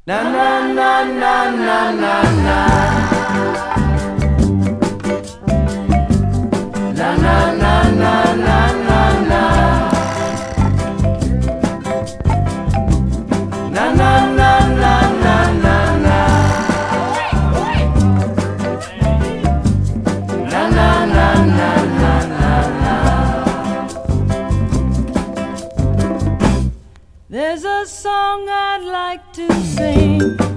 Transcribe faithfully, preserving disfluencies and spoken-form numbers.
Na na na na na na na. Na na na na na na na. Na na na na na na na. Na na na na na na na. There's a song I'd like to sing.